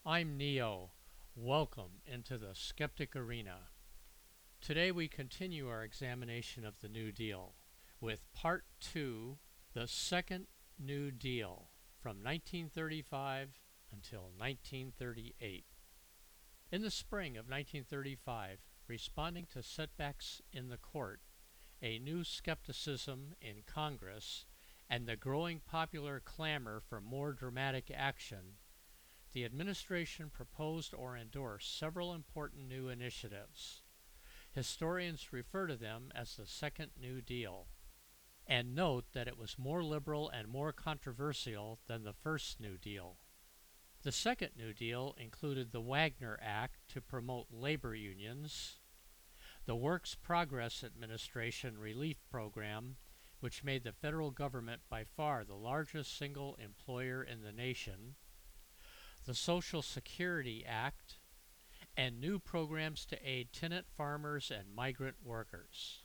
I'm Neo. Welcome into the Skeptic Arena. Today we continue our examination of the New Deal with Part 2, the Second New Deal from 1935 until 1938. In the spring of 1935, responding to setbacks in the court, a new skepticism in Congress, and the growing popular clamor for more dramatic action, the administration proposed or endorsed several important new initiatives. Historians refer to them as the Second New Deal, and note that it was more liberal and more controversial than the First New Deal. The Second New Deal included the Wagner Act to promote labor unions, the Works Progress Administration Relief Program, which made the federal government by far the largest single employer in the nation, the Social Security Act, and new programs to aid tenant farmers and migrant workers.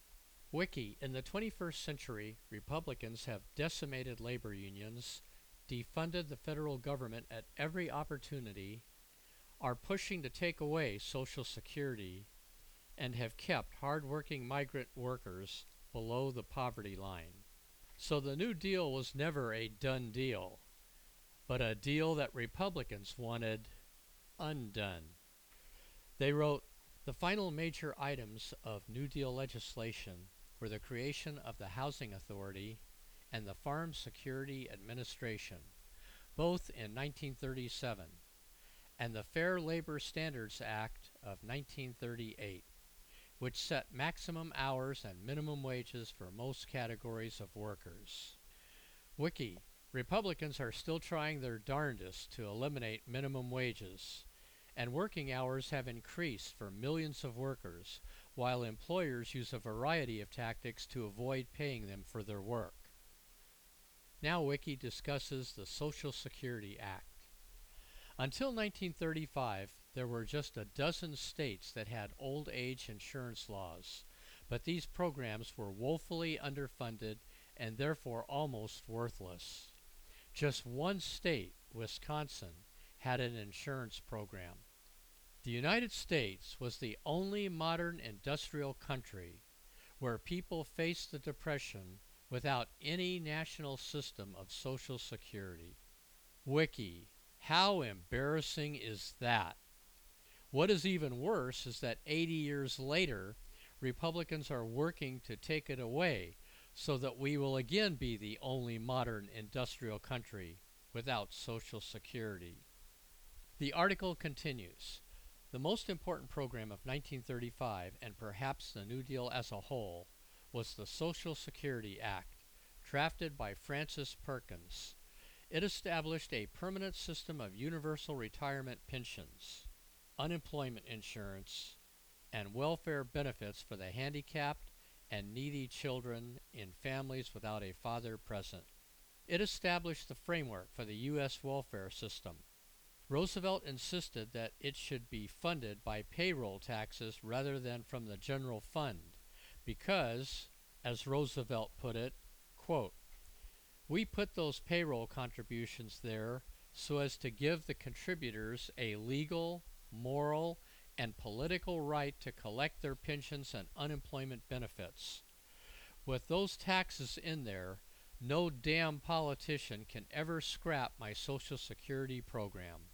Wiki, in the 21st century, Republicans have decimated labor unions, defunded the federal government at every opportunity, are pushing to take away Social Security, and have kept hard-working migrant workers below the poverty line. So the New Deal was never a done deal, but a deal that Republicans wanted undone. They wrote, the final major items of New Deal legislation were the creation of the Housing Authority and the Farm Security Administration, both in 1937, and the Fair Labor Standards Act of 1938, which set maximum hours and minimum wages for most categories of workers. Wiki, Republicans are still trying their darndest to eliminate minimum wages, and working hours have increased for millions of workers, while employers use a variety of tactics to avoid paying them for their work. Now Wiki discusses the Social Security Act. Until 1935, there were just a dozen states that had old age insurance laws, but these programs were woefully underfunded and therefore almost worthless. Just one state, Wisconsin, had an insurance program. The United States was the only modern industrial country where people faced the Depression without any national system of Social Security. Wiki, how embarrassing is that? What is even worse is that 80 years later, Republicans are working to take it away so that we will again be the only modern industrial country without Social Security. The article continues. The most important program of 1935, and perhaps the New Deal as a whole, was the Social Security Act, drafted by Francis Perkins. It established a permanent system of universal retirement pensions, unemployment insurance, and welfare benefits for the handicapped and needy children in families without a father present. It established the framework for the U.S. welfare system. Roosevelt insisted that it should be funded by payroll taxes rather than from the general fund because, as Roosevelt put it, quote, we put those payroll contributions there so as to give the contributors a legal, moral, and political right to collect their pensions and unemployment benefits. With those taxes in there, no damn politician can ever scrap my Social Security program.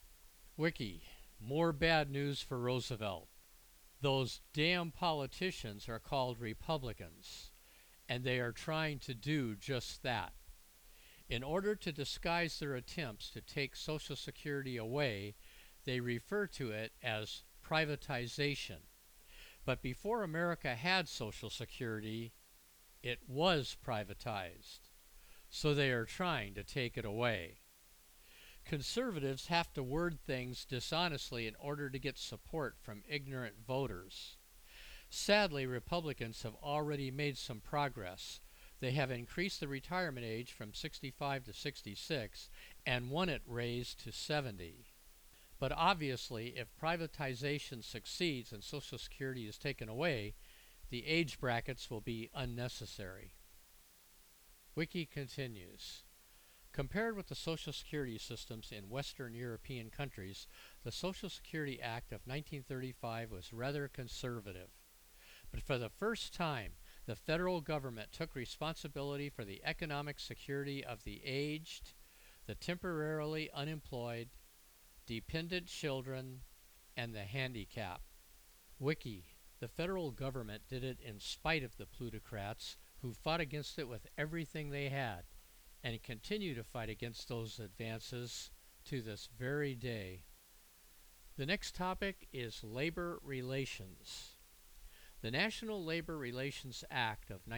Wiki, more bad news for Roosevelt. Those damn politicians are called Republicans, and they are trying to do just that. In order to disguise their attempts to take Social Security away, they refer to it as privatization. But before America had Social Security, it was privatized. So they are trying to take it away. Conservatives have to word things dishonestly in order to get support from ignorant voters. Sadly, Republicans have already made some progress. They have increased the retirement age from 65 to 66 and want it raised to 70. But obviously, if privatization succeeds and Social Security is taken away, the age brackets will be unnecessary. Wiki continues. Compared with the Social Security systems in Western European countries, the Social Security Act of 1935 was rather conservative. But for the first time, the federal government took responsibility for the economic security of the aged, the temporarily unemployed, dependent children, and the handicapped. Wiki. The federal government did it in spite of the plutocrats who fought against it with everything they had and continue to fight against those advances to this very day. The next topic is labor relations. The National Labor Relations Act of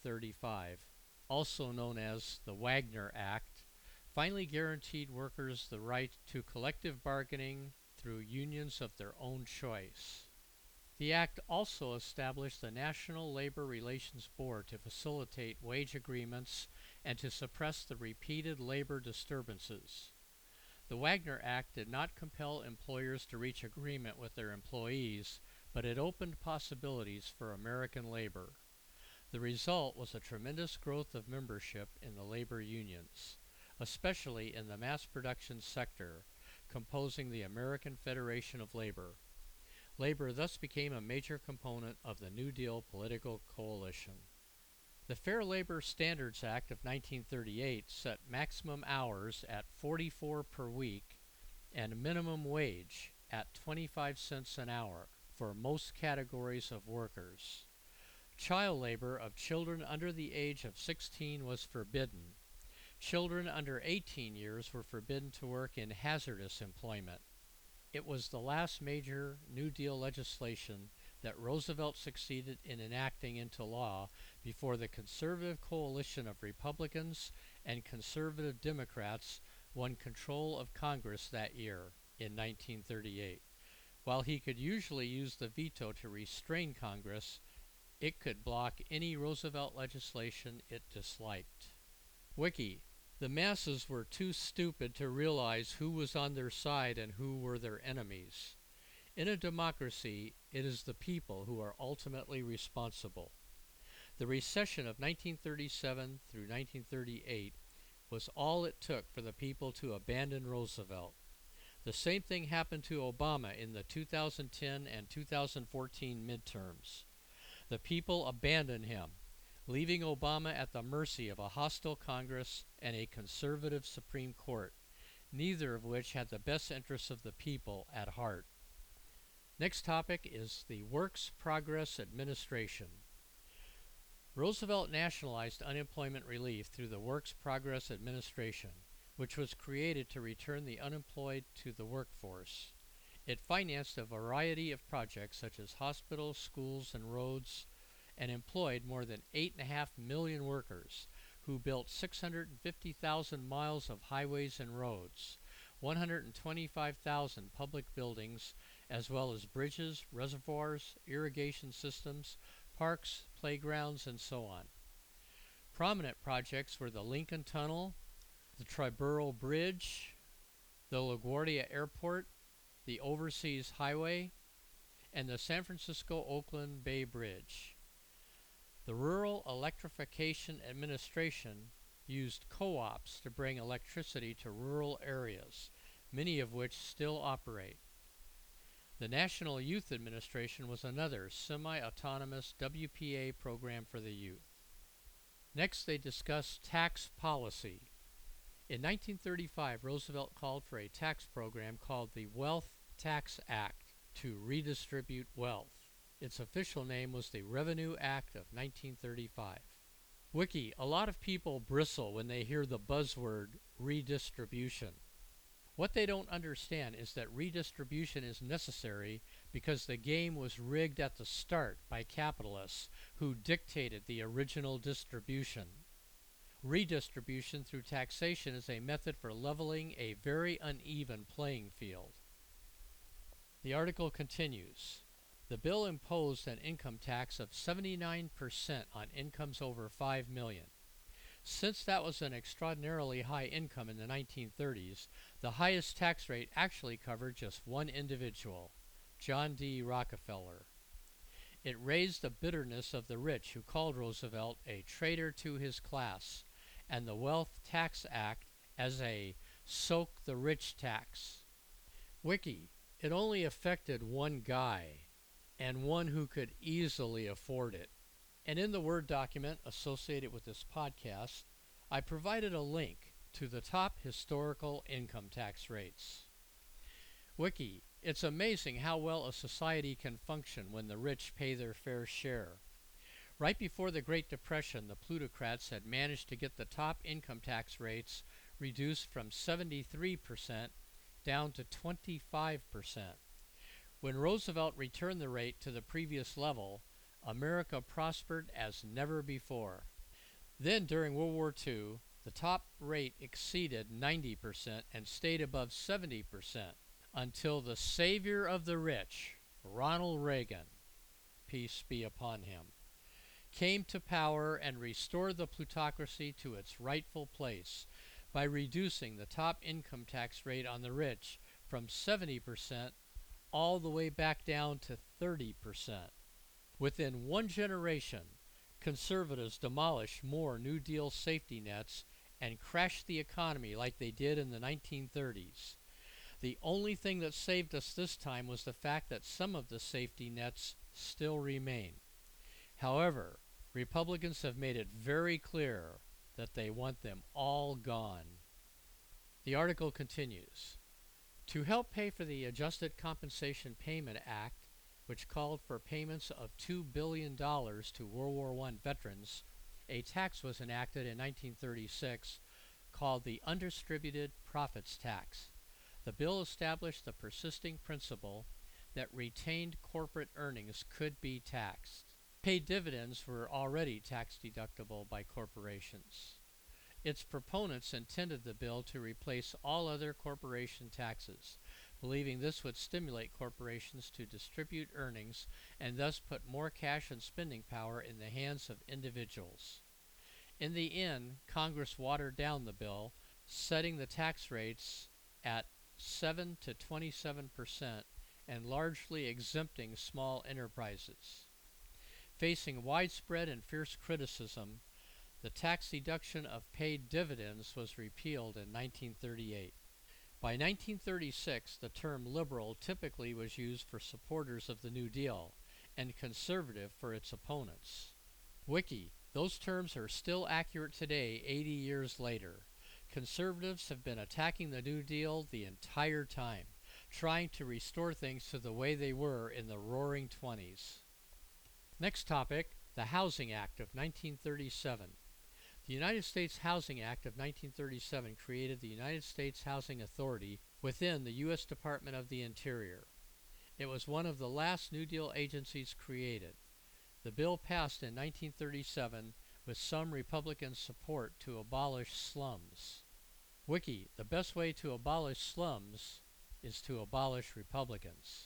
1935, also known as the Wagner Act, finally guaranteed workers the right to collective bargaining through unions of their own choice. The Act also established the National Labor Relations Board to facilitate wage agreements and to suppress the repeated labor disturbances. The Wagner Act did not compel employers to reach agreement with their employees, but it opened possibilities for American labor. The result was a tremendous growth of membership in the labor unions, especially in the mass production sector, composing the American Federation of Labor. Labor thus became a major component of the New Deal political coalition. The Fair Labor Standards Act of 1938 set maximum hours at 44 per week and minimum wage at 25 cents an hour for most categories of workers. Child labor of children under the age of 16 was forbidden. Children under 18 years were forbidden to work in hazardous employment. It was the last major New Deal legislation that Roosevelt succeeded in enacting into law before the conservative coalition of Republicans and conservative Democrats won control of Congress that year in 1938. While he could usually use the veto to restrain Congress, it could block any Roosevelt legislation it disliked. Wiki. The masses were too stupid to realize who was on their side and who were their enemies. In a democracy, it is the people who are ultimately responsible. The recession of 1937 through 1938 was all it took for the people to abandon Roosevelt. The same thing happened to Obama in the 2010 and 2014 midterms. The people abandoned him, leaving Obama at the mercy of a hostile Congress and a conservative Supreme Court, neither of which had the best interests of the people at heart. Next topic is the Works Progress Administration. Roosevelt nationalized unemployment relief through the Works Progress Administration, which was created to return the unemployed to the workforce. It financed a variety of projects such as hospitals, schools, and roads, and employed more than 8.5 million workers who built 650,000 miles of highways and roads, 125,000 public buildings, as well as bridges, reservoirs, irrigation systems, parks, playgrounds, and so on. Prominent projects were the Lincoln Tunnel, the Triborough Bridge, the LaGuardia Airport, the Overseas Highway, and the San Francisco-Oakland Bay Bridge. The Rural Electrification Administration used co-ops to bring electricity to rural areas, many of which still operate. The National Youth Administration was another semi-autonomous WPA program for the youth. Next, they discussed tax policy. In 1935, Roosevelt called for a tax program called the Wealth Tax Act to redistribute wealth. Its official name was the Revenue Act of 1935. Wiki. A lot of people bristle when they hear the buzzword redistribution. What they don't understand is that redistribution is necessary because the game was rigged at the start by capitalists who dictated the original distribution. Redistribution through taxation is a method for leveling a very uneven playing field. The article continues. The bill imposed an income tax of 79% on incomes over $5 million. Since that was an extraordinarily high income in the 1930s, the highest tax rate actually covered just one individual, John D. Rockefeller. It raised the bitterness of the rich who called Roosevelt a traitor to his class, and the Wealth Tax Act as a soak the rich tax. Wiki, it only affected one guy, and one who could easily afford it. And in the Word document associated with this podcast, I provided a link to the top historical income tax rates. Wiki, it's amazing how well a society can function when the rich pay their fair share. Right before the Great Depression, the plutocrats had managed to get the top income tax rates reduced from 73% down to 25%. When Roosevelt returned the rate to the previous level, America prospered as never before. Then, during World War II, the top rate exceeded 90% and stayed above 70% until the savior of the rich, Ronald Reagan, peace be upon him, came to power and restored the plutocracy to its rightful place by reducing the top income tax rate on the rich from 70% all the way back down to 30%. Within one generation, conservatives demolished more New Deal safety nets and crashed the economy like they did in the 1930s. The only thing that saved us this time was the fact that some of the safety nets still remain. However, Republicans have made it very clear that they want them all gone. The article continues. To help pay for the Adjusted Compensation Payment Act, which called for payments of $2 billion to World War I veterans, a tax was enacted in 1936 called the Undistributed Profits Tax. The bill established the persisting principle that retained corporate earnings could be taxed. Paid dividends were already tax deductible by corporations. Its proponents intended the bill to replace all other corporation taxes, believing this would stimulate corporations to distribute earnings and thus put more cash and spending power in the hands of individuals. In the end, Congress watered down the bill, setting the tax rates at 7 to 27% and largely exempting small enterprises. Facing widespread and fierce criticism, the tax deduction of paid dividends was repealed in 1938. By 1936, the term liberal typically was used for supporters of the New Deal and conservative for its opponents. Wiki, those terms are still accurate today, 80 years later. Conservatives have been attacking the New Deal the entire time, trying to restore things to the way they were in the Roaring '20s. Next topic, the Housing Act of 1937. The United States Housing Act of 1937 created the United States Housing Authority within the U.S. Department of the Interior. It was one of the last New Deal agencies created. The bill passed in 1937 with some Republican support to abolish slums. Wiki, the best way to abolish slums is to abolish Republicans.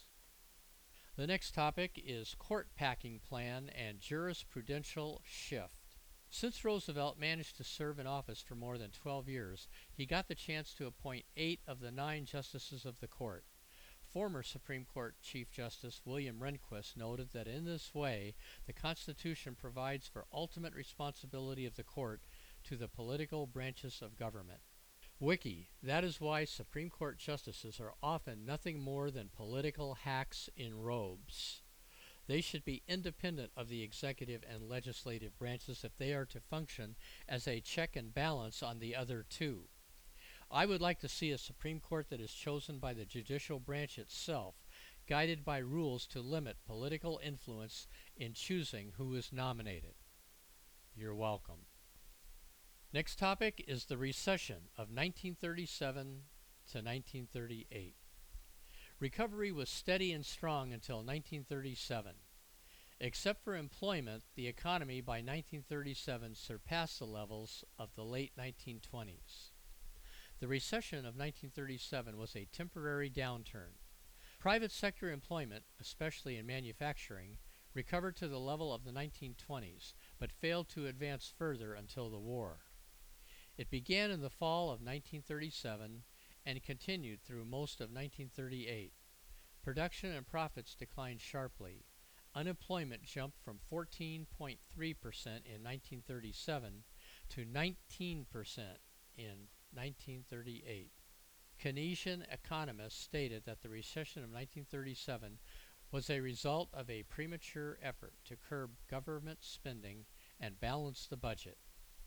The next topic is Court Packing Plan and Jurisprudential Shift. Since Roosevelt managed to serve in office for more than 12 years, he got the chance to appoint 8 of the 9 justices of the court. Former Supreme Court Chief Justice William Rehnquist noted that in this way, the Constitution provides for ultimate responsibility of the court to the political branches of government. Wiki, that is why Supreme Court justices are often nothing more than political hacks in robes. They should be independent of the executive and legislative branches if they are to function as a check and balance on the other two. I would like to see a Supreme Court that is chosen by the judicial branch itself, guided by rules to limit political influence in choosing who is nominated. You're welcome. Next topic is the recession of 1937 to 1938. Recovery was steady and strong until 1937. Except for employment, the economy by 1937 surpassed the levels of the late 1920s. The recession of 1937 was a temporary downturn. Private sector employment, especially in manufacturing, recovered to the level of the 1920s, but failed to advance further until the war. It began in the fall of 1937 and continued through most of 1938. Production and profits declined sharply. Unemployment jumped from 14.3% in 1937 to 19% in 1938. Keynesian economists stated that the recession of 1937 was a result of a premature effort to curb government spending and balance the budget.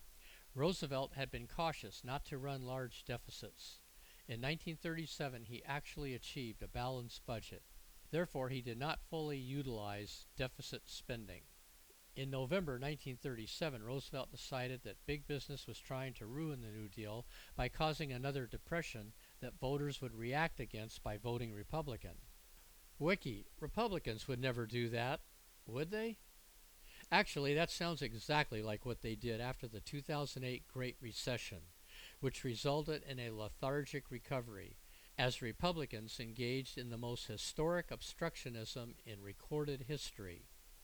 Roosevelt had been cautious not to run large deficits. In 1937, he actually achieved a balanced budget. Therefore, he did not fully utilize deficit spending. In November 1937, Roosevelt decided that big business was trying to ruin the New Deal by causing another depression that voters would react against by voting Republican. Wiki, Republicans would never do that, would they? Actually, that sounds exactly like what they did after the 2008 Great Recession, which resulted in a lethargic recovery, as Republicans engaged in the most historic obstructionism in recorded history.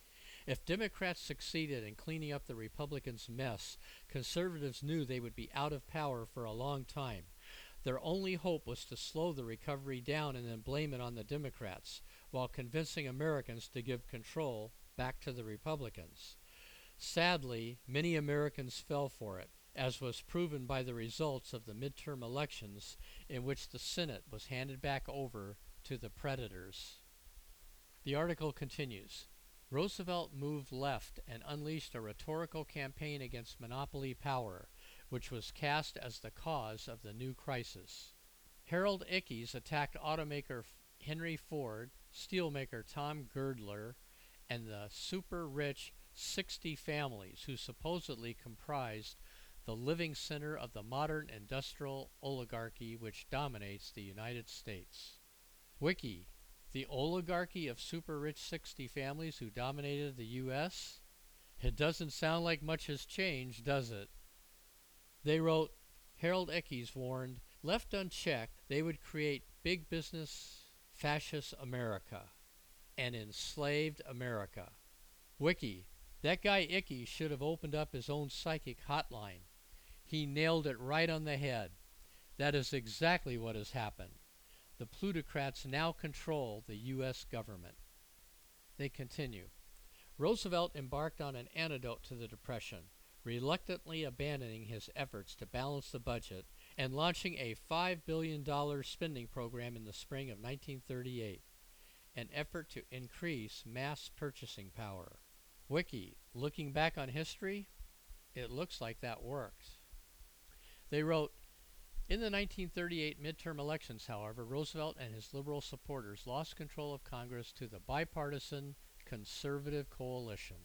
If Democrats succeeded in cleaning up the Republicans' mess, conservatives knew they would be out of power for a long time. Their only hope was to slow the recovery down and then blame it on the Democrats, while convincing Americans to give control back to the Republicans. Sadly, many Americans fell for it, as was proven by the results of the midterm elections in which the Senate was handed back over to the predators. The article continues. Roosevelt moved left and unleashed a rhetorical campaign against monopoly power, which was cast as the cause of the new crisis. Harold Ickes attacked automaker Henry Ford, steelmaker Tom Girdler, and the super-rich 60 families who supposedly comprised the living center of the modern industrial oligarchy which dominates the United States. Wiki, the oligarchy of super-rich 60 families who dominated the U.S.? It doesn't sound like much has changed, does it? They wrote, Harold Ickes warned, left unchecked, they would create big business fascist America and enslaved America. Wiki, that guy Ickes should have opened up his own psychic hotline. He nailed it right on the head. That is exactly what has happened. The plutocrats now control the U.S. government. They continue. Roosevelt embarked on an antidote to the Depression, reluctantly abandoning his efforts to balance the budget and launching a $5 billion spending program in the spring of 1938, an effort to increase mass purchasing power. Wiki, looking back on history, it looks like that worked. They wrote, in the 1938 midterm elections, however, Roosevelt and his liberal supporters lost control of Congress to the bipartisan conservative coalition.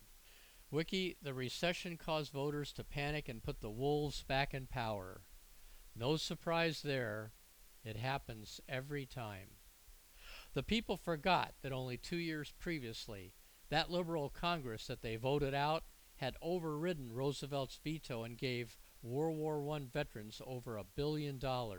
Wiki, the recession caused voters to panic and put the wolves back in power. No surprise there. It happens every time. The people forgot that only 2 years previously, that liberal Congress that they voted out had overridden Roosevelt's veto and gave World War I veterans over $1 billion.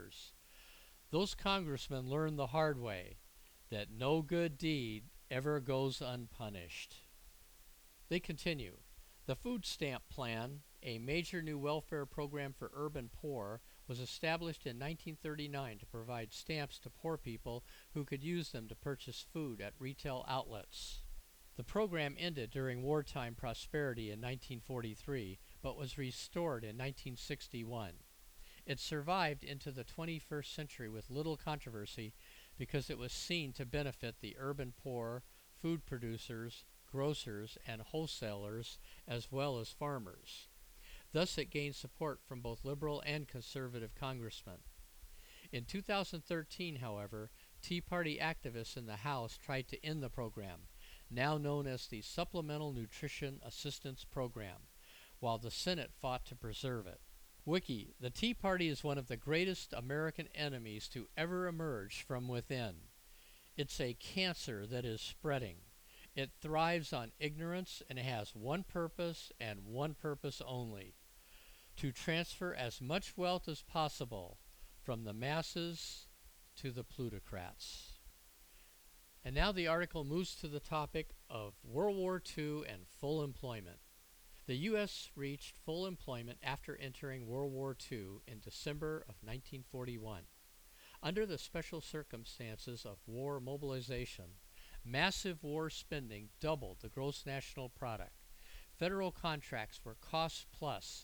Those congressmen learned the hard way that no good deed ever goes unpunished. They continue. The Food Stamp Plan, a major new welfare program for urban poor, was established in 1939 to provide stamps to poor people who could use them to purchase food at retail outlets. The program ended during wartime prosperity in 1943, but was restored in 1961. It survived into the 21st century with little controversy because it was seen to benefit the urban poor, food producers, grocers, and wholesalers, as well as farmers. Thus, it gained support from both liberal and conservative congressmen. In 2013, however, Tea Party activists in the House tried to end the program, now known as the Supplemental Nutrition Assistance Program, while the Senate fought to preserve it. Wiki, the Tea Party is one of the greatest American enemies to ever emerge from within. It's a cancer that is spreading. It thrives on ignorance and has one purpose and one purpose only: to transfer as much wealth as possible from the masses to the plutocrats. And now the article moves to the topic of World War II and full employment. The U.S. reached full employment after entering World War II in December of 1941. Under the special circumstances of war mobilization, massive war spending doubled the gross national product. Federal contracts were cost plus,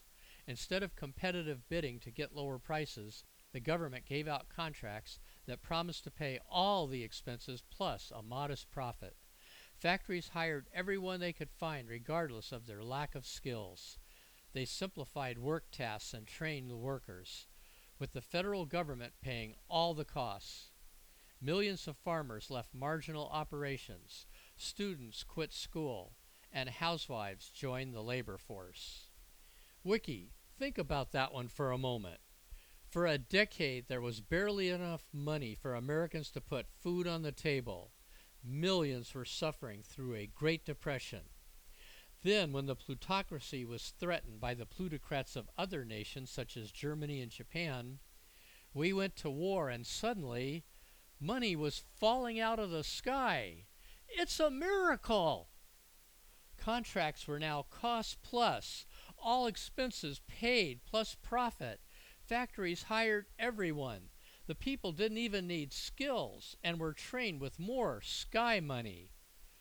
Instead of competitive bidding to get lower prices, the government gave out contracts that promised to pay all the expenses plus a modest profit. Factories hired everyone they could find regardless of their lack of skills. They simplified work tasks and trained the workers, with the federal government paying all the costs. Millions of farmers left marginal operations, students quit school, and housewives joined the labor force. Wiki, think about that one for a moment. For a decade, there was barely enough money for Americans to put food on the table. Millions were suffering through a Great Depression. Then, when the plutocracy was threatened by the plutocrats of other nations such as Germany and Japan, we went to war and suddenly money was falling out of the sky. It's a miracle! Contracts were now cost plus, all expenses paid plus profit. Factories hired everyone. The people didn't even need skills and were trained with more sky money.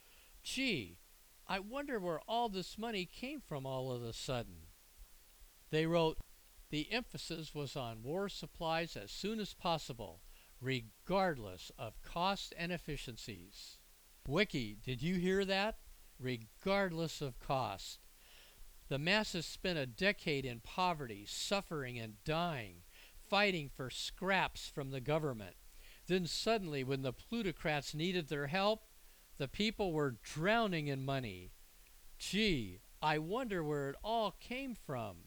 Gee, I wonder where all this money came from all of a sudden. They wrote, the emphasis was on war supplies as soon as possible, regardless of cost and efficiencies. Wiki, did you hear that? Regardless of cost. The masses spent a decade in poverty, suffering and dying, fighting for scraps from the government. Then suddenly, when the plutocrats needed their help, the people were drowning in money. Gee, I wonder where it all came from.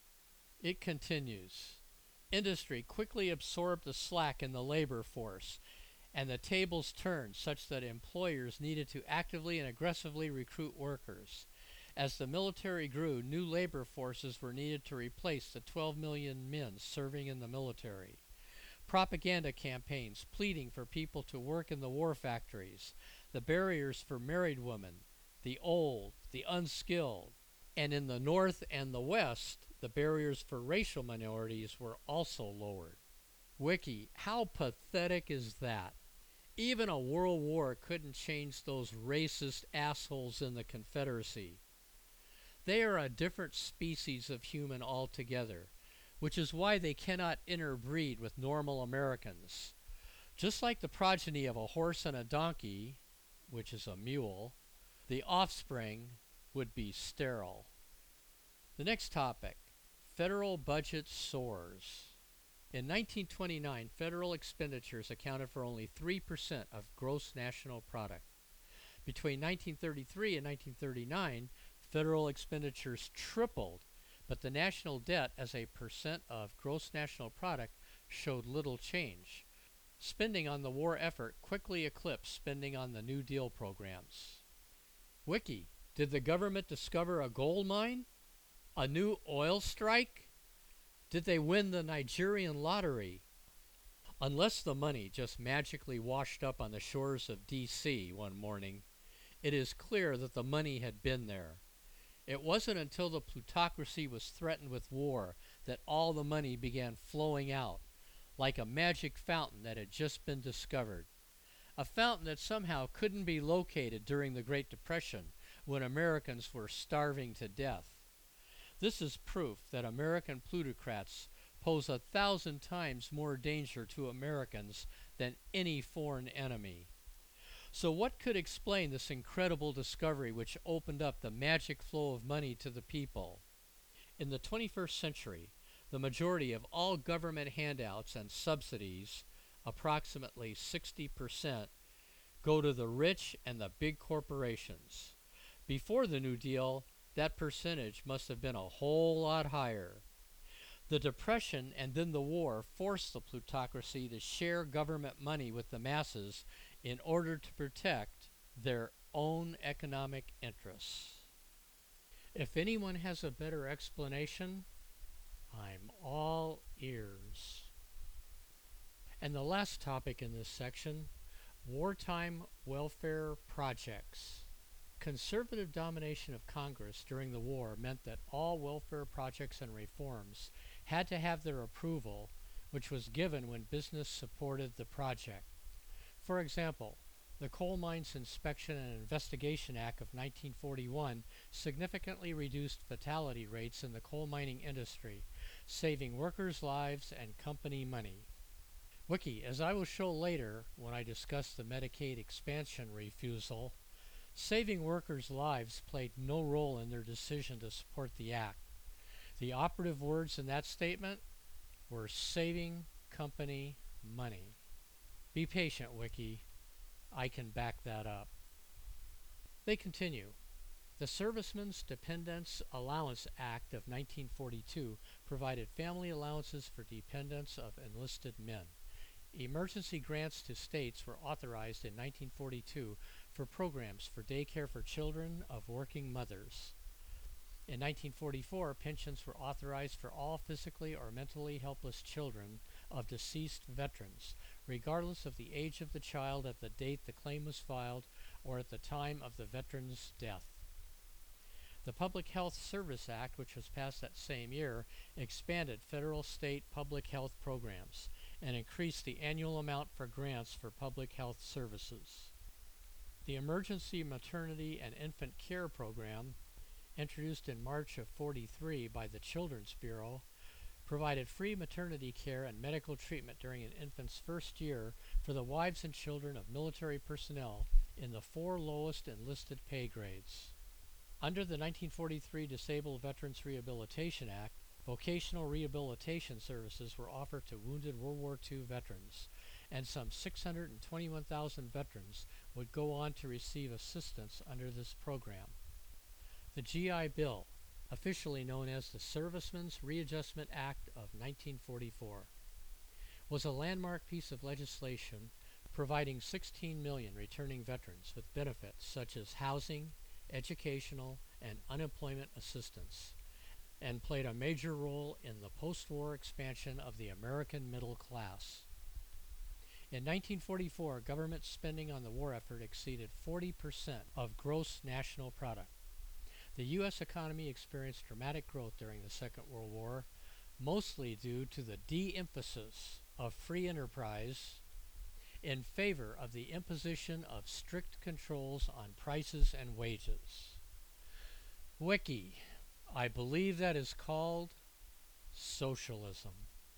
It continues. Industry quickly absorbed the slack in the labor force, and the tables turned such that employers needed to actively and aggressively recruit workers. As the military grew, new labor forces were needed to replace the 12 million men serving in the military. Propaganda campaigns pleading for people to work in the war factories, the barriers for married women, the old, the unskilled, and in the North and the West, the barriers for racial minorities were also lowered. Wiki, how pathetic is that? Even a world war couldn't change those racist assholes in the Confederacy. They are a different species of human altogether, which is why they cannot interbreed with normal Americans. Just like the progeny of a horse and a donkey, which is a mule, the offspring would be sterile. The next topic, federal budget soars. In 1929, federal expenditures accounted for only 3% of gross national product. Between 1933 and 1939, federal expenditures tripled, but the national debt as a percent of gross national product showed little change. Spending on the war effort quickly eclipsed spending on the New Deal programs. Wiki, did the government discover a gold mine? A new oil strike? Did they win the Nigerian lottery? Unless the money just magically washed up on the shores of D.C. one morning, it is clear that the money had been there. It wasn't until the plutocracy was threatened with war that all the money began flowing out, like a magic fountain that had just been discovered. A fountain that somehow couldn't be located during the Great Depression when Americans were starving to death. This is proof that American plutocrats pose 1,000 times more danger to Americans than any foreign enemy. So what could explain this incredible discovery which opened up the magic flow of money to the people? In the 21st century, the majority of all government handouts and subsidies, approximately 60%, go to the rich and the big corporations. Before the New Deal, that percentage must have been a whole lot higher. The Depression and then the war forced the plutocracy to share government money with the masses in order to protect their own economic interests. If anyone has a better explanation, I'm all ears. And the last topic in this section, wartime welfare projects. Conservative domination of Congress during the war meant that all welfare projects and reforms had to have their approval, which was given when business supported the project. For example, The Coal Mines Inspection and Investigation Act of 1941 significantly reduced fatality rates in the coal mining industry, saving workers' lives and company money. Wiki, as I will show later when I discuss the Medicaid expansion refusal, saving workers' lives played no role in their decision to support the act. The operative words in that statement were saving company money. Be patient, Wiki. I can back that up. They continue. The Servicemen's Dependents Allowance Act of 1942 provided family allowances for dependents of enlisted men. Emergency grants to states were authorized in 1942 for programs for daycare for children of working mothers. In 1944, pensions were authorized for all physically or mentally helpless children of deceased veterans, regardless of the age of the child at the date the claim was filed or at the time of the veteran's death. The Public Health Service Act, which was passed that same year, expanded federal-state public health programs and increased the annual amount for grants for public health services. The Emergency Maternity and Infant Care Program, introduced in March of '43 by the Children's Bureau, provided free maternity care and medical treatment during an infant's first year for the wives and children of military personnel in the 4 lowest enlisted pay grades. Under the 1943 Disabled Veterans Rehabilitation Act, vocational rehabilitation services were offered to wounded World War II veterans, and some 621,000 veterans would go on to receive assistance under this program. The GI Bill, officially known as the Servicemen's Readjustment Act of 1944, was a landmark piece of legislation providing 16 million returning veterans with benefits such as housing, educational, and unemployment assistance, and played a major role in the post-war expansion of the American middle class. In 1944, government spending on the war effort exceeded 40% of gross national product. The U.S. economy experienced dramatic growth during the Second World War, mostly due to the de-emphasis of free enterprise in favor of the imposition of strict controls on prices and wages. Wiki, I believe that is called socialism.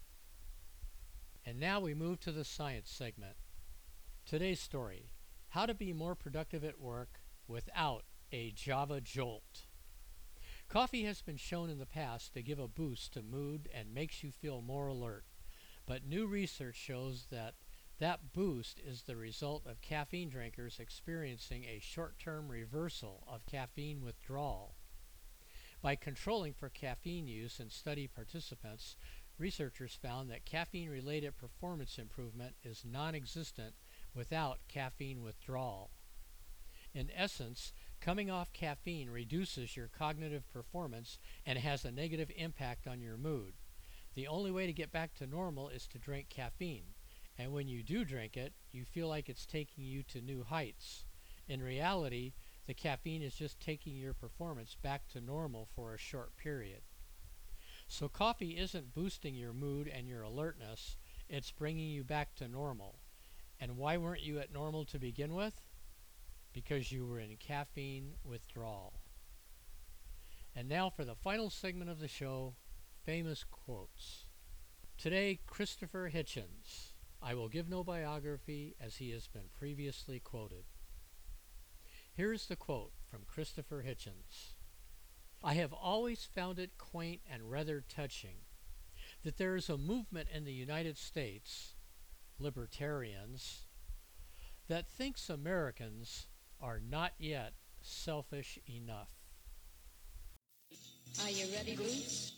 And now we move to the science segment. Today's story, how to be more productive at work without a Java jolt. Coffee has been shown in the past to give a boost to mood and makes you feel more alert, but new research shows that boost is the result of caffeine drinkers experiencing a short-term reversal of caffeine withdrawal. By controlling for caffeine use in study participants, researchers found that caffeine-related performance improvement is non-existent without caffeine withdrawal. In essence, coming off caffeine reduces your cognitive performance and has a negative impact on your mood. The only way to get back to normal is to drink caffeine, and when you do drink it, you feel like it's taking you to new heights. In reality, the caffeine is just taking your performance back to normal for a short period. So coffee isn't boosting your mood and your alertness, it's bringing you back to normal. And why weren't you at normal to begin with? Because you were in caffeine withdrawal. And now for the final segment of the show, famous quotes. Today, Christopher Hitchens. I will give no biography as he has been previously quoted. Here's the quote from Christopher Hitchens. I have always found it quaint and rather touching that there is a movement in the United States, libertarians, that thinks Americans are not yet selfish enough. Are you ready, Bruce?